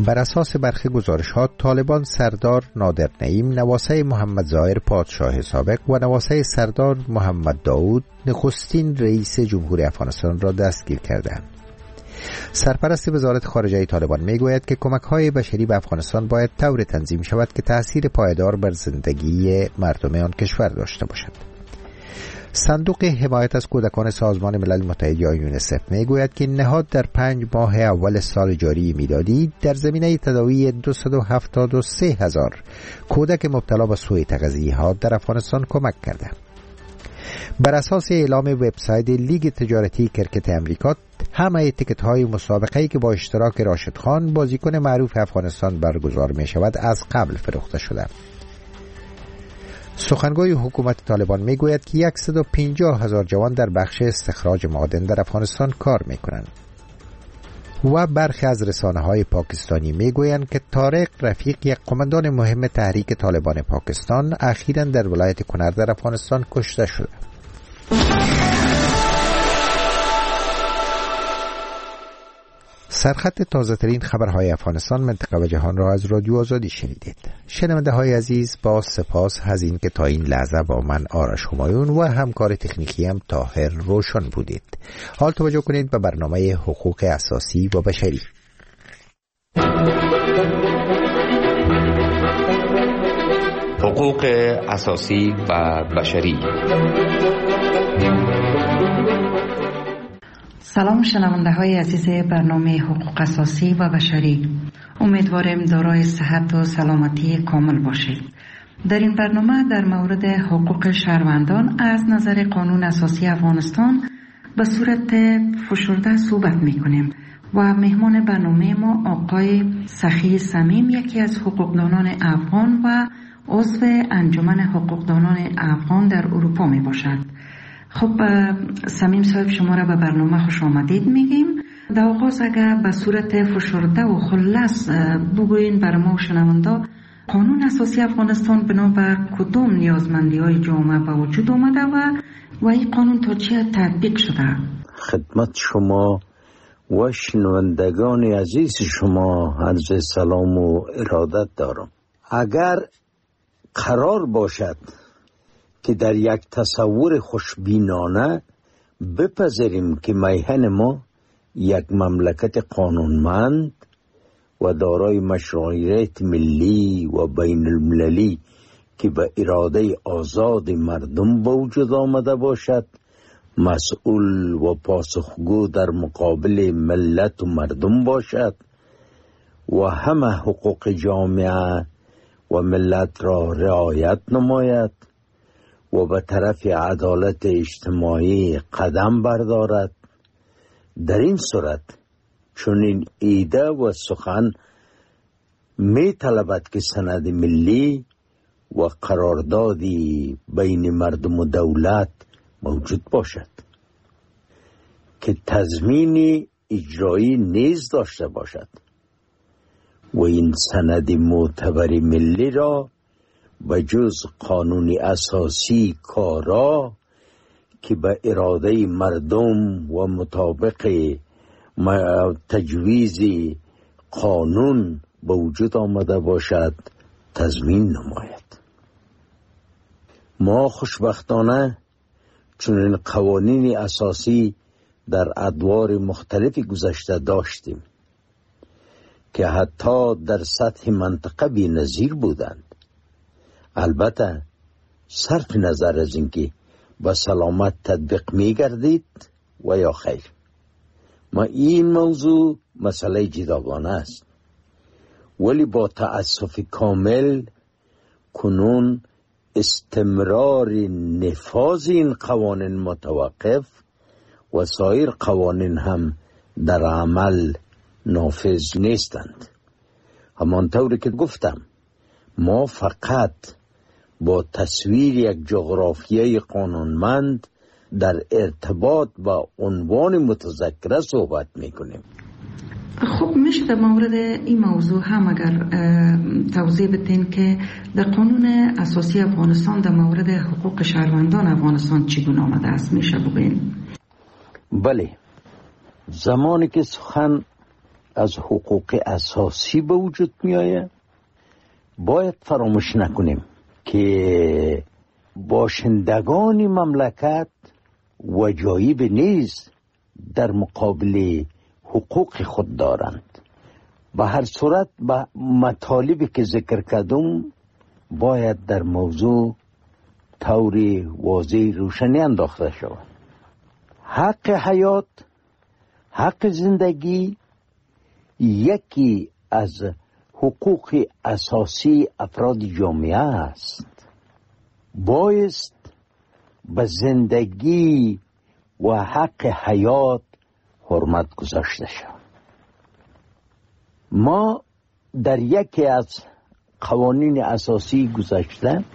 بر اساس برخی گزارش‌ها طالبان سردار نادر نعیم، نواسه محمد ظاهر پادشاه سابق و نواسه سردار محمد داود نخستین رئیس جمهوری افغانستان را دستگیر کردند. سرپرست وزارت خارجه طالبان میگوید که کمک‌های بشری به افغانستان باید طور تنظیم شود که تأثیر پایدار بر زندگی مردم آن کشور داشته باشد. صندوق حمایت از کودکان سازمان ملل متحد یا یونیسف میگوید که نهاد در 5 ماه اول سال جاری میلادی در زمینه تداوی 273,000 کودک مبتلا به سوء تغذیه در افغانستان کمک کرده. بر اساس اعلام وبسایت لیگ تجارتی کرکت امریکا، همه تیکت‌های مسابقه‌ای که با اشتراک راشد خان بازیکن معروف افغانستان برگزار می شود از قبل فروخته شده. سخنگوی حکومت طالبان می گوید که 150,000 جوان در بخش استخراج معادن در افغانستان کار می کنند. و برخی از رسانه‌های پاکستانی می گویند که طارق رفیق، یک قماندان مهم تحریک طالبان پاکستان، اخیراً در ولایت کنر در افغانستان کشته شده. سرخط تازه ترین خبرهای افغانستان، منطقه و جهان را از رادیو آزادی شنیدید. شنونده های عزیز، با سپاس از این که تا این لحظه با من آرش همایون و همکار تکنیکی هم طاهر روشن بودید. حال توجه کنید به برنامه حقوق اساسی و بشری. حقوق اساسی و بشری. سلام شنونده های عزیز برنامه حقوق اساسی و بشری. امیدوارم دارای صحت و سلامتی کامل باشید. در این برنامه در مورد حقوق شهروندان از نظر قانون اساسی افغانستان به صورت فشرده صحبت میکنیم و مهمان برنامه ما آقای سخی صمیم، یکی از حقوقدانان افغان و عضو انجمن حقوقدانان افغان در اروپا می باشد. خب صمیم صاحب، شما را به برنامه خوش آمدید میگیم. در آغاز اگر به صورت فشرده و خلاص بگوین بر ما شنونده، قانون اساسی افغانستان بنابر کدام نیازمندی های جامعه به وجود آمده و این قانون تا چه تطبیق شده؟ خدمت شما و شنوندگان عزیز شما عرض سلام و ارادت دارم. اگر قرار باشد که در یک تصور خوشبینانه بپذیریم که میهن ما یک مملکت قانونمند و دارای مشروعیت ملی و بین المللی که به اراده آزاد مردم به وجود آمده باشد، مسئول و پاسخگو در مقابل ملت و مردم باشد و همه حقوق جامعه و ملت را رعایت نماید و به طرف عدالت اجتماعی قدم بردارد، در این صورت چنین ایده و سخن می طلبد که سند ملی و قراردادی بین مردم و دولت موجود باشد که تضمین اجرایی نیز داشته باشد و این سند معتبر ملی را به جز قانون اساسی کارا که به اراده مردم و مطابق تجویز قانون به وجود آمده باشد تضمین نماید. ما خوشبختانه چنین قوانین اساسی در ادوار مختلف گذشته داشتیم که حتی در سطح منطقه بی‌نظیر بودند. البته صرف نظر از اینکه با سلامت تطبیق می گردید و یا خیر، ما این موضوع مسئله جداگانه است، ولی با تأسف کامل کنون استمرار نفاذ این قوانین متوقف و سایر قوانین هم در عمل نافذ نیستند. همانطوری که گفتم، ما فقط با تصویر یک جغرافیای قانونمند در ارتباط با عنوان متذکره صحبت میکنیم. خب میشه در مورد این موضوع هم اگر توضیح بدین که در قانون اساسی افغانستان در مورد حقوق شهروندان افغانستان چگونه آمده است، میشه بگین؟ بله، زمانی که سخن از حقوق اساسی به وجود می آید، باید فراموش نکنیم که باشندگان مملکت وجایب نیز در مقابل حقوق خود دارند. به هر صورت به مطالبی که ذکر کردم باید در موضوع طور واضح روشنی انداخته شود. حق حیات، حق زندگی یکی از حقوق اساسی افراد جامعه است. بایست به زندگی و حق حیات حرمت گذاشته شود. ما در یکی از قوانین اساسی گذشته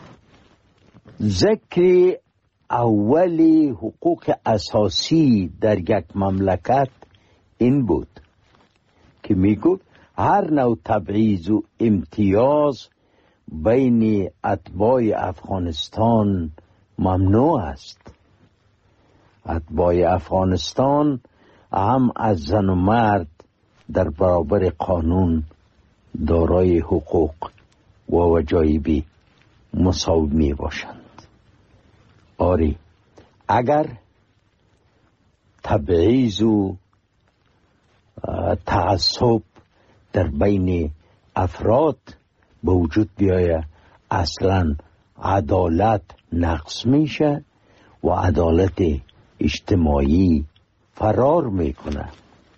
ذکر اولی حقوق اساسی در یک مملکت این بود که میگفت هر نوع تبعیض و امتیاز بین اتباع افغانستان ممنوع است. اتباع افغانستان هم از زن و مرد در برابر قانون دارای حقوق و وجایب مساوی می باشند. آری، اگر تبعیض و تعصب در بین افراد به وجود بیاید، اصلا عدالت نقص میشه و عدالت اجتماعی فرار میکنه.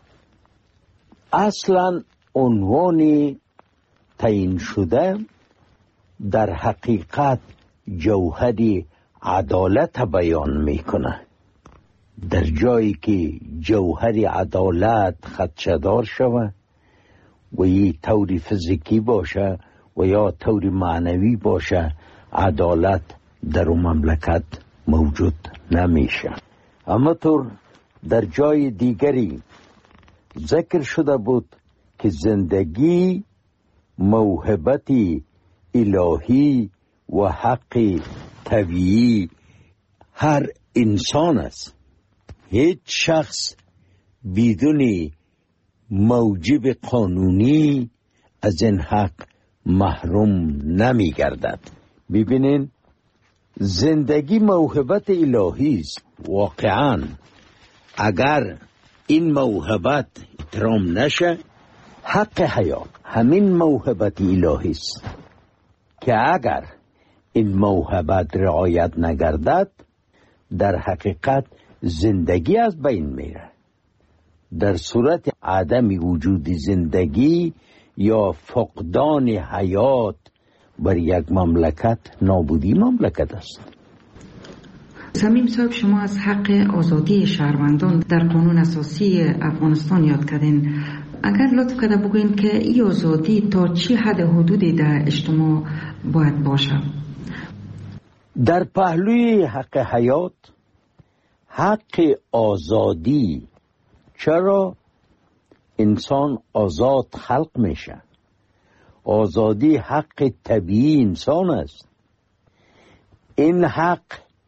اصلا عنوان تعیین شده در حقیقت جوهر عدالت بیان میکنه. در جایی که جوهر عدالت خدشه‌دار شود و یه طور فیزیکی باشه و یا طور معنوی باشه، عدالت در اون مملکت موجود نمیشه. اما طور در جای دیگری ذکر شده بود که زندگی موهبت الهی و حق طبیعی هر انسان است. هیچ شخص بدون موجب قانونی از این حق محروم نمی گردد. ببینین، زندگی موهبت الهی است. واقعا اگر این موهبت احترام نشه، حق حیات همین موهبت الهی است که اگر این موهبت رعایت نگردد، در حقیقت زندگی از بین میره. در صورت عدم وجود زندگی یا فقدان حیات بر یک مملکت، نابودی مملکت است. صمیم صاحب، شما از حق آزادی شهروندان در قانون اساسی افغانستان یاد کردین. اگر لطف کرده بگوین که این آزادی تا چه حد حدودی در اجتماع باید باشه؟ در پهلوی حق حیات، حق آزادی، چرا انسان آزاد خلق میشه؟ آزادی حق طبیعی انسان است. این حق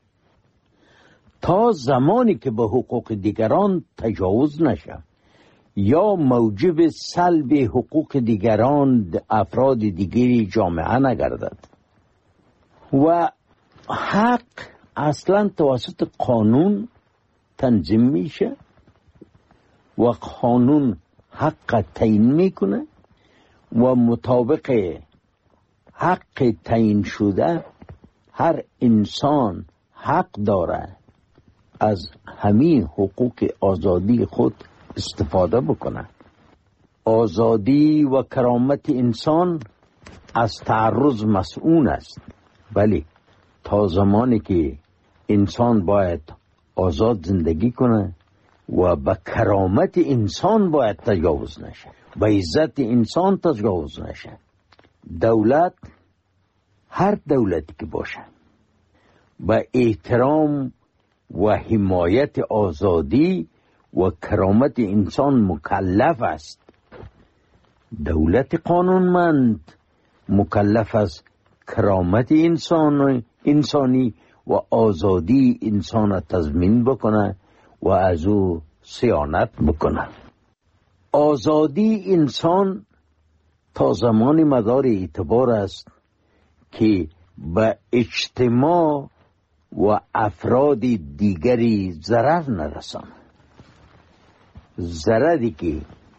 تا زمانی که به حقوق دیگران تجاوز نشه یا موجب سلب حقوق دیگران افراد دیگری جامعه نگردد. و حق اصلا توسط قانون تنظیم میشه و قانون حق تعیین میکنه و مطابق حق تعیین شده هر انسان حق داره از همین حقوق آزادی خود استفاده بکنه. آزادی و کرامت انسان از تعرض مسئول است. ولی تا زمانی که انسان باید آزاد زندگی کنه و به کرامت انسان باید تجاوز نشه، به عزت انسان تجاوز نشه. دولت، هر دولتی که باشه، به احترام و حمایت آزادی و کرامت انسان مکلف است. دولت قانونمند مکلف است کرامت انسانی و آزادی انسان تضمین بکنه و از او صیانت بکنه. آزادی انسان تا زمان مدار اعتبار است که به اجتماع و افراد دیگری ضرر نرساند. ضرری که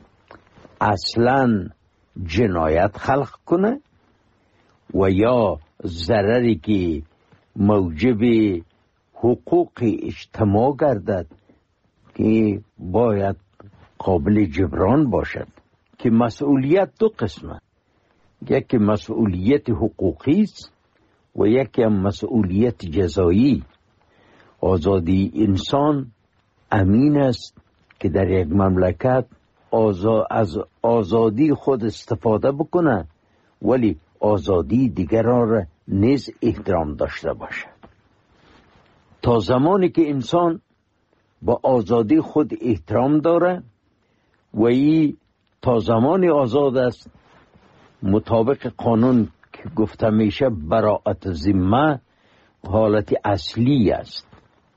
اصلا جنایت خلق کنه و یا ضرری که موجب حقوق اجتماع گردد که باید قابل جبران باشد. که مسئولیت دو قسمه، یکی مسئولیت حقوقی است و یکی هم مسئولیت جزایی. آزادی انسان امین است که در یک مملکت از آزادی خود استفاده بکنه ولی آزادی دیگران را نیز احترام داشته باشه. تا زمانی که انسان با آزادی خود احترام داره و ای تا زمانی آزاد است، مطابق قانون که گفته میشه براءت ذمه حالت اصلی است.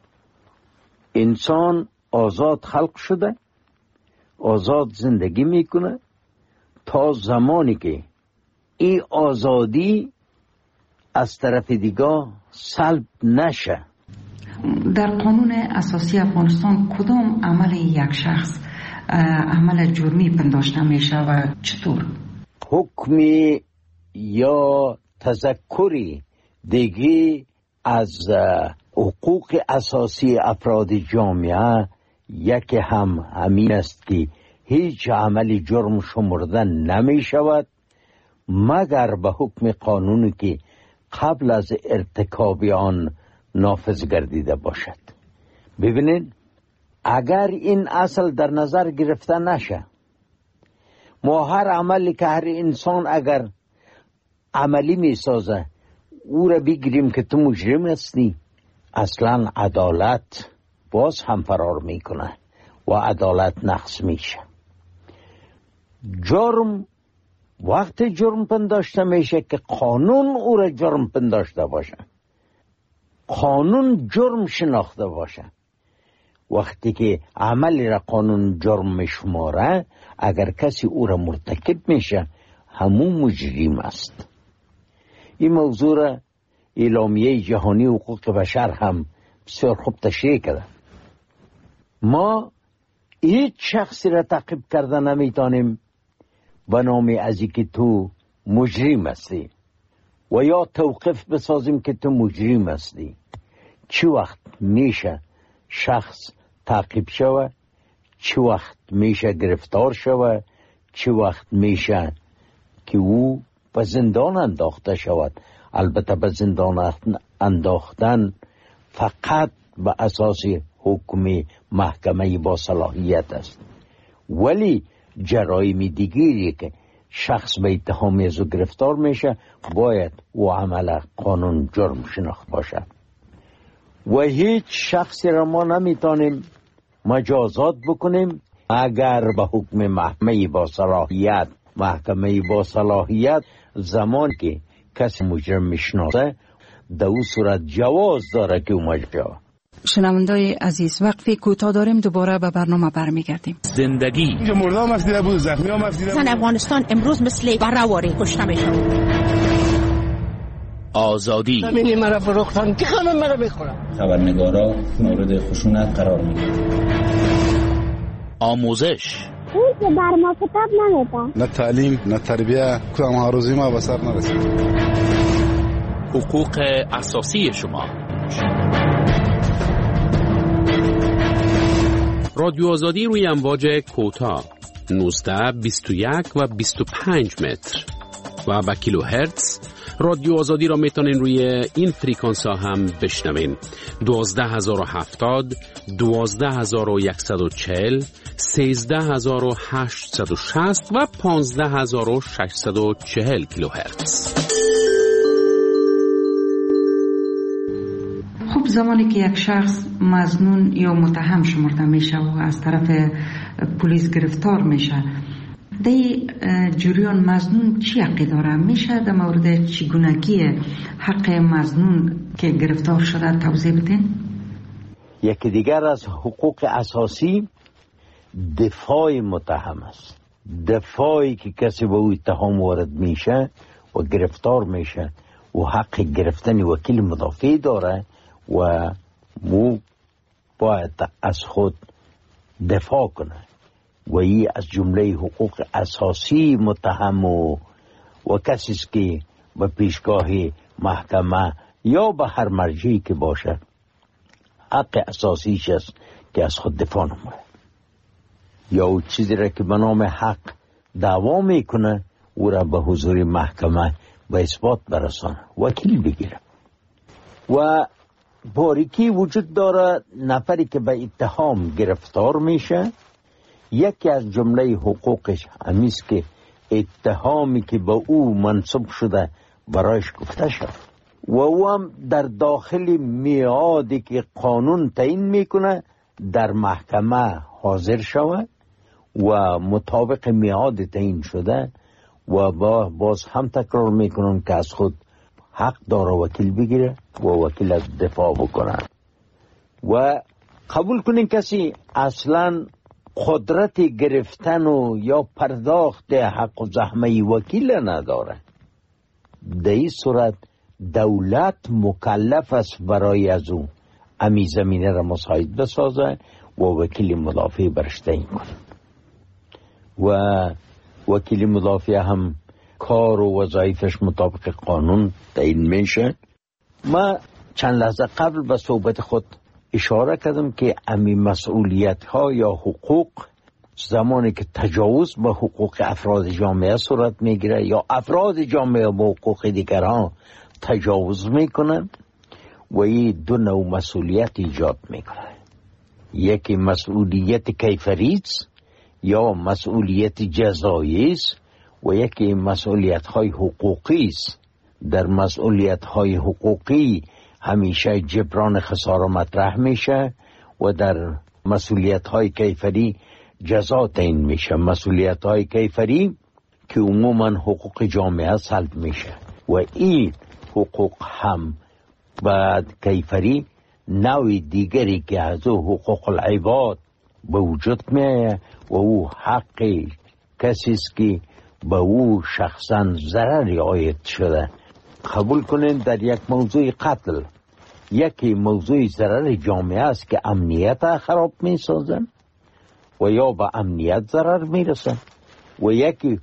انسان آزاد خلق شده، آزاد زندگی میکنه تا زمانی که این آزادی از طرف دیگه سلب نشه. در قانون اساسی افغانستان کدام عمل یک شخص عمل جرمی پنداشته میشه و چطور؟ حکمی یا تذکری دیگه از حقوق اساسی افراد جامعه یکی هم همین است که هیچ عمل جرم شمرده نمی شود مگر به حکم قانونی که قبل از ارتکاب آن نافذ گردیده باشد. ببینید، اگر این اصل در نظر گرفته نشه، ما هر عملی که هر انسان اگر عملی می سازه او را بگیریم که تو مجرم هستی، اصلا عدالت باز هم فرار میکنه و عدالت نقص میشه. جرم وقت جرم پنداشته میشه که قانون او را جرم پنداشته باشه، قانون جرم شناخته باشه. وقتی که عملی را قانون جرم میشماره، اگر کسی او را مرتکب میشه همون مجرم است. این موضوع را اعلامیه جهانی حقوق بشر هم بسیار خوب تشریح کرده. ما هیچ شخصی را تعقیب کرده نمیتونیم به نام از که تو مجرم هستی و یا توقف بسازیم که تو مجرم هستی. چه وقت میشه شخص تعقیب شوه، چه وقت میشه گرفتار شوه، چه وقت میشه که او به زندان انداخته شود. البته به زندان انداختن فقط به اساس حکم محکمه با صلاحیت است، ولی جرایم دیگری که شخص به اتهام از او گرفتار میشه باید او عمل قانون جرم شناخت باشد و هیچ شخصی را ما نمیتونیم مجازات بکنیم اگر به حکم محکمه با صلاحیت زمان که کسی مجرم میشناسه در او صورت جواز داره که او مجازات. شنوندای عزیز، وقفی کوتاه داریم، دوباره به برنامه برمیگردیم. زندگی اینجا مردم هم دیده بود، زخمی هم دیده بود. افغانستان امروز مثل برهواری کشته میشه. آزادی همینی مرا فروختن که همه مرا بخورن. خبرنگارا مورد خشونت قرار میگیرن. آموزش اون که بر ما کتاب نمیده، نه تعلیم نه تربیه، کدام هاروزی ما به سر نرسید. حقوق اساسی شما. رادیو آزادی روی امواج کوتاه 19, 21 و 25 متر و با کیلو هرتز. رادیو آزادی را میتونین روی این فریکانس ها هم بشنوین: 12070, 12140, 13860 و 15640 کیلو هرتز. خب زمانی که یک شخص مظنون یا متهم شمرده میشه و از طرف پلیس گرفتار میشه، در جریان مظنون چی حقی داره؟ میشه در مورد چگونگی حق مظنون که گرفتار شده توضیح بدین؟ یکی دیگر از حقوق اساسی دفاع متهم است، دفاعی که کسی به او اتهام وارد میشه و گرفتار میشه و حق گرفتن وکیل مدافع داره و مو باید از خود دفاع کنه و این از جمله حقوق اساسی متهم و کسی است که به پیشگاه محکمه یا به هر مرجعی که باشه حق اساسیش است که از خود دفاع نمونه یا او چیزی را که به نام حق دعوا میکنه او را به حضور محکمه به اثبات برسانه، وکیل بگیره. و باریکی وجود داره نفری که به اتهام گرفتار میشه، یکی از جمله حقوقش همیست که اتهامی که به او منصوب شده برایش گفته شد و او هم در داخل میعادی که قانون تعیین میکنه در محکمه حاضر شود و مطابق میعاد تعیین شده و باز هم تکرار میکنم که از خود حق داره وکیل بگیره و وکیل از دفاع بکنه. و قبول کنین کسی اصلا قدرت گرفتن و یا پرداخت حق و زحمه وکیل نداره، در این صورت دولت مکلف است برای از او امی زمینه را مساعد بسازه و وکیل مدافع برش تعیین کنه و وکیل مدافع هم کار و وظایفش مطابق قانون تعیین میشه. ما چند لحظه قبل به صحبت خود اشاره کردم که امی مسئولیت ها یا حقوق زمانی که تجاوز به حقوق افراد جامعه صورت میگیره یا افراد جامعه به حقوق دیگران تجاوز میکنن و این دو نوع مسئولیت ایجاد میکنه، یکی مسئولیت کیفری یا مسئولیت جزایی است و یکی مسئولیت های حقوقی است. در مسئولیت های حقوقی همیشه جبران خسارة مطرح میشه و در مسئولیت های کیفری جزا تعیین میشه. مسئولیت های کیفری که عموما حقوق جامعه سلب میشه و این حقوق هم بعد کیفری نوع دیگری که از او حقوق العباد به وجود میه و او حق کسی است که به او شخصا ضرری عاید شده. قبول کنین در یک موضوع قتل یکی موضوع ضرر جامعه است که امنیت خراب میسازن و یا به امنیت ضرر میرسن و یکی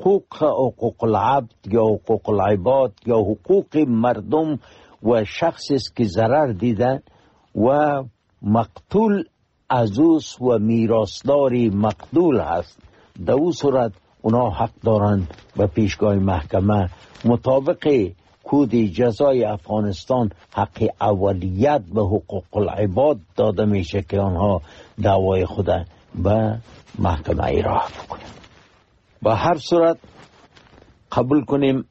حقوق العبد یا حقوق العباد یا حقوق مردم و شخصی است که ضرر دیده و مقتول عزوز و میراثداری مقتول هست. در او صورت اونا حق دارند به پیشگاه محکمه مطابق کود جزای افغانستان حق اولیت به حقوق العباد داده میشه که آنها دعوای خود به محکمه ایراه بکنند. به هر صورت قبول کنیم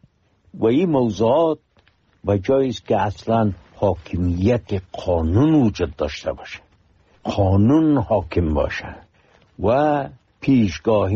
و این موضوعات به جایی است که اصلا حاکمیت قانون وجود داشته باشه، قانون حاکم باشه و پیشگاه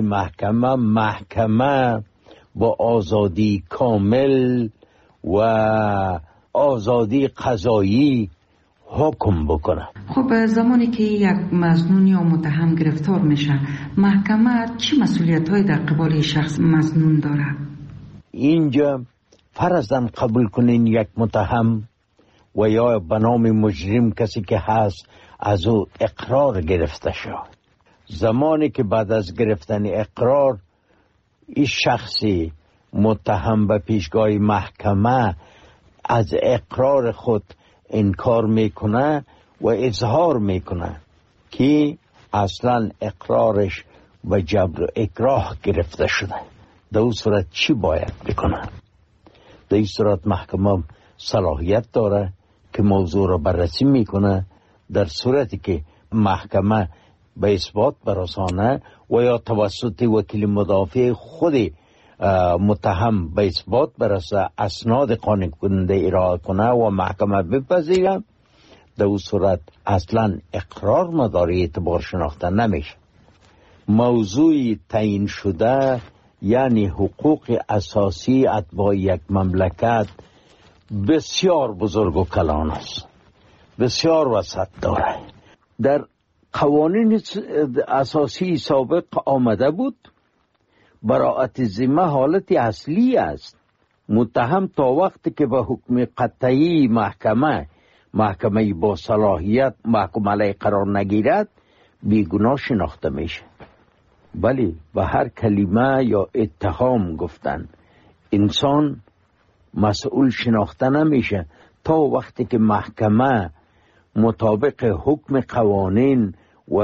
محکمه با آزادی کامل و آزادی قضایی حکم بکنه. خب زمانی که یک مظنون یا متهم گرفتار میشه محکمه چی مسئولیت‌هایی در قبال شخص مظنون داره؟ اینجا فرضاً قبول کنین یک متهم و یا به نام مجرم کسی که هست از او اقرار گرفته شد. زمانی که بعد از گرفتن اقرار این شخصی متهم به پیشگاه محکمه از اقرار خود انکار میکنه و اظهار میکنه که اصلا اقرارش و جبر و اکراه گرفته شده، در اون صورت چی باید بکنه؟ در این صورت محکمه صلاحیت داره که موضوع را بررسی میکنه. در صورتی که محکمه به اثبات برسانه و یا توسط وکیل مدافع خود متهم به اثبات برسه اسناد قانع کننده ارائه کنه و محکمه بپذیره، در اون صورت اصلا اقرار مدار اعتبار شناخته نمیشه. موضوع تعیین شده یعنی حقوق اساسی اتباع یک مملکت بسیار بزرگ و کلان است، بسیار وسعت داره. در قوانین اساسی سابق آمده بود. براءت ذمه حالت اصلی است. متهم تا وقتی که به حکم قطعی محکمه با صلاحیت محکوم علیه قرار نگیرد بیگناه شناخته میشه. ولی به هر کلمه یا اتهام گفتن انسان مسئول شناخته نمیشه تا وقتی که محکمه مطابق حکم قوانین و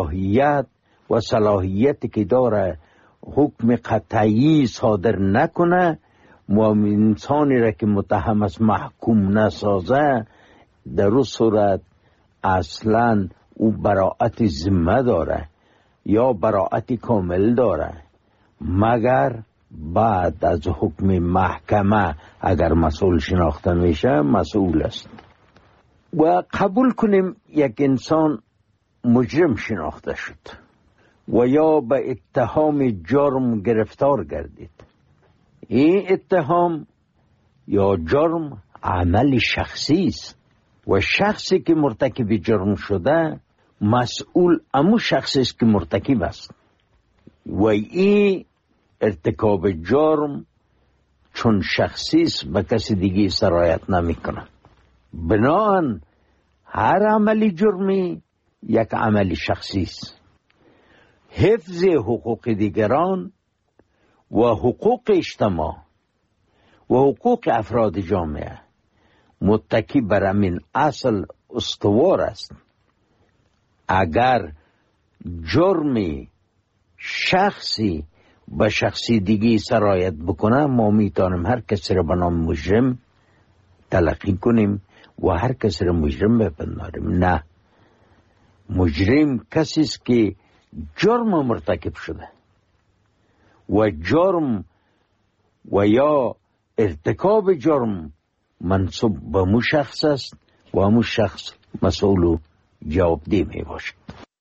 صلاحیتی که داره حکم قطعی صادر نکنه و انسانی را که متهم است محکوم نسازه، در اون صورت اصلا او براءت ذمه داره یا براءت کامل داره، مگر بعد از حکم محکمه اگر مسئول شناخته میشه مسئول است. و قبول کنیم یک انسان مجرم شناخته شد و یا به اتهام جرم گرفتار گردید. این اتهام یا جرم عمل شخصی است و شخصی که مرتکب جرم شده مسئول امو شخصی است که مرتکب است و این ارتکاب جرم چون شخصی است به کسی دیگه سرایت نمیکنه. بنابراین هر عملی جرمی یک عمل شخصی است. حفظ حقوق دیگران و حقوق اجتماع و حقوق افراد جامعه متکی بر همین اصل استوار است. اگر جرمی شخصی به شخصی دیگی سرایت بکنه ما میتونیم هر کسی را به نام مجرم تلقی کنیم و هر کسی را مجرم بپنداریم. نه، مجرم کسی است که جرم مرتکب شده و جرم و یا ارتکاب جرم منصوب به مو شخص است و مو شخص مسئول و جوابدeh می باشد.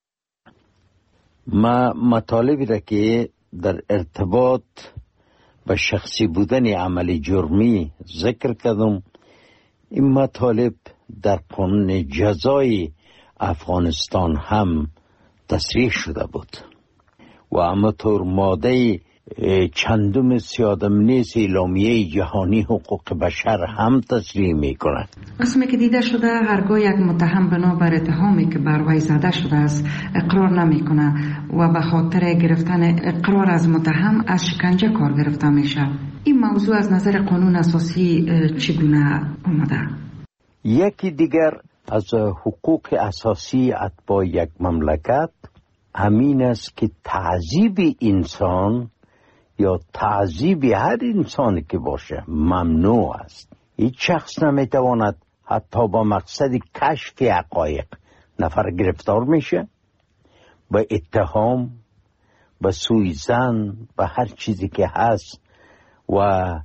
ما مطالبی را که در ارتباط به شخصی بودن عمل جرمی ذکر کردم، این مطالب در قانون جزای افغانستان هم تصریح شده بود و همانطور ماده چندم 31 اعلامیه جهانی حقوق بشر هم تصریح می کند. قسمی که دیده شده هرگاه یک متهم بنابر اتهامی که بر وی زده شده است اقرار نمی کنه و به خاطر گرفتن اقرار از متهم از شکنجه کار گرفته میشه. این موضوع از نظر قانون اساسی چگونه آمده؟ یکی دیگر از حقوق اساسی اتباع یک مملکت همین است که تعذیب انسان یا تعذیب هر انسانی که باشه ممنوع است. هیچ شخص نمیتواند حتی با مقصد کشف حقایق نفر گرفتار میشه به اتهام، به سوءظن، به هر چیزی که هست. و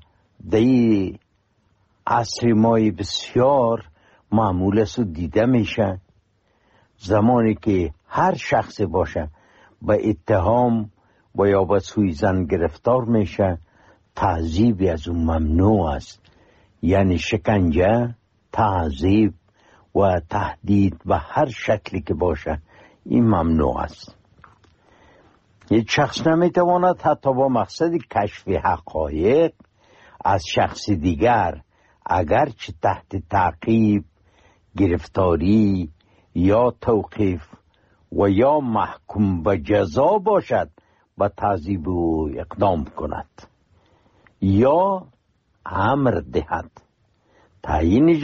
در عصر مای بسیار معمول است و دیده میشه زمانی که هر شخص باشه به اتهام و یا به سوءظن گرفتار میشه تعذیب از اون ممنوع است. یعنی شکنجه، تعذیب و تهدید به هر شکلی که باشه این ممنوع است. یک شخص نمیتواند حتی با مقصد کشف حقایق از شخص دیگر اگرچه تحت تعقیب، گرفتاری یا توقیف و یا محکوم به جزا باشد به تعذیب او اقدام کند یا امر دهد. تعیین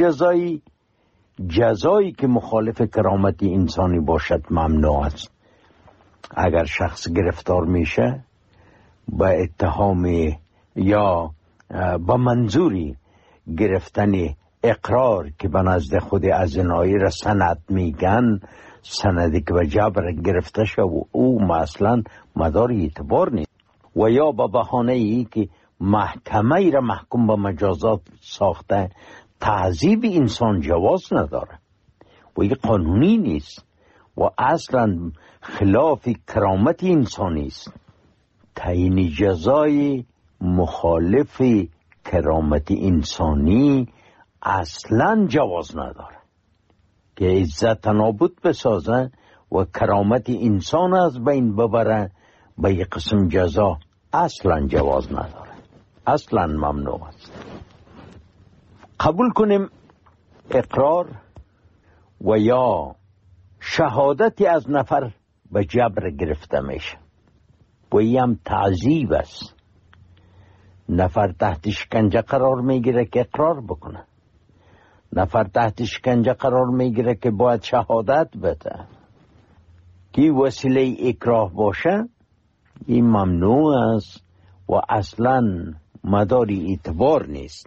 جزایی که مخالف کرامت انسانی باشد ممنوع است. اگر شخص گرفتار میشه به اتهام یا به منظوری گرفتن اقرار که به نزد خود ازنایی را سند میگن، سندی که به جبر گرفته شد و او اصلا مدار اعتبار نیست، و یا به بهانه ای که محکمه ای را محکوم به مجازات ساخته تعذیب انسان جواز نداره و این قانونی نیست و اصلا خلاف کرامت انسانی است. تعیین جزای مخالف کرامت انسانی اصلا جواز نداره که عزت نابود بسازه و کرامت انسان از بین ببره، به یک قسم جزا اصلا جواز نداره، اصلا ممنوع است. قبول کنیم اقرار و یا شهادتی از نفر به جبر گرفته میشه و این تعذیب است. نفر تحت شکنجه قرار میگیره که اقرار بکنه، نفر تحت شکنجه قرار میگیره که باید شهادت بده. که وسیله اکراه باشه این ممنوع است و اصلا مداری اعتبار نیست.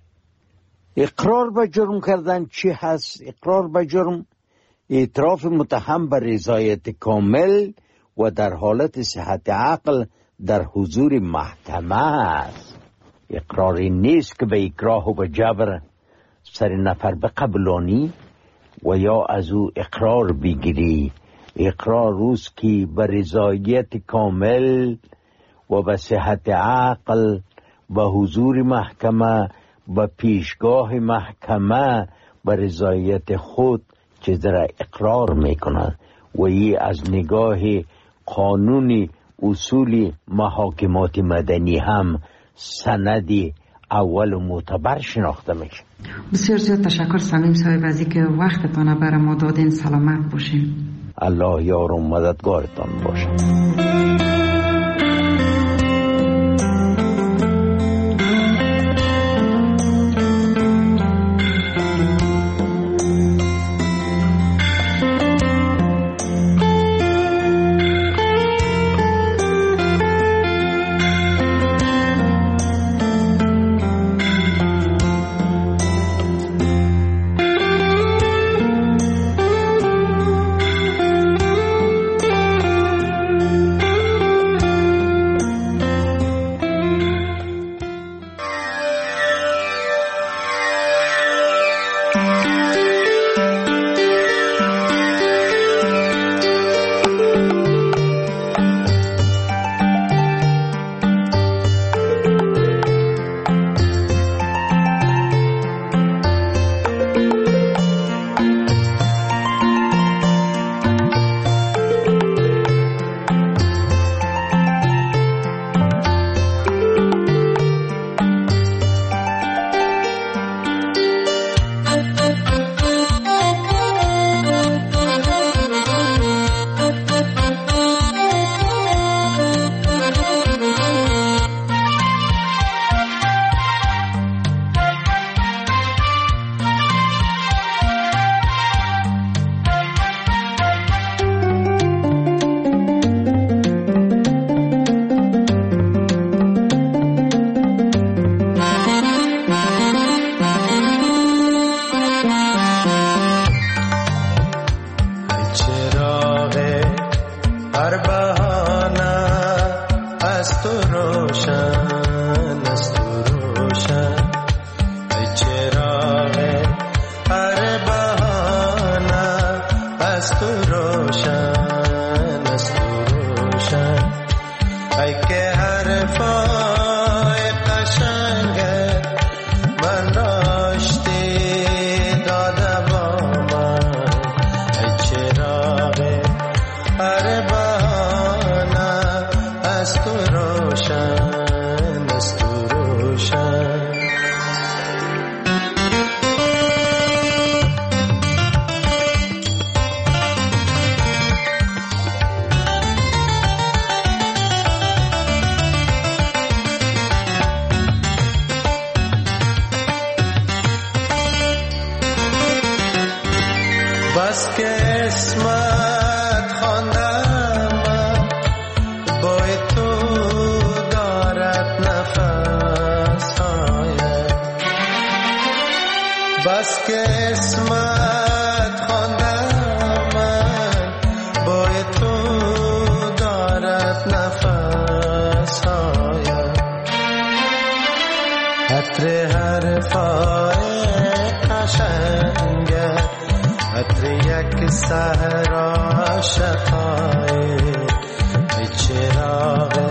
اقرار به جرم کردن چی هست؟ اقرار به جرم اعتراف متهم به رضایت کامل و در حالت صحت عقل در حضور محکمه است. اقراری نیست که به اکراه و به جبر سر نفر بقبلانی و یا از او اقرار بگیری. اقرار روز که به رضایت کامل و به صحت عقل به حضور محکمه به پیشگاه محکمه به رضایت خود چیز را اقرار میکنند و ای از نگاه قانون اصول محاکمات مدنی هم سندی اول و معتبر شناخته میشه. بسیار زیاد تشکر صمیم صاحب از اینکه وقتتان برای ما دادین. سلامت باشین. الله یار و مددگارتان باشه. صحرا شقای چراغ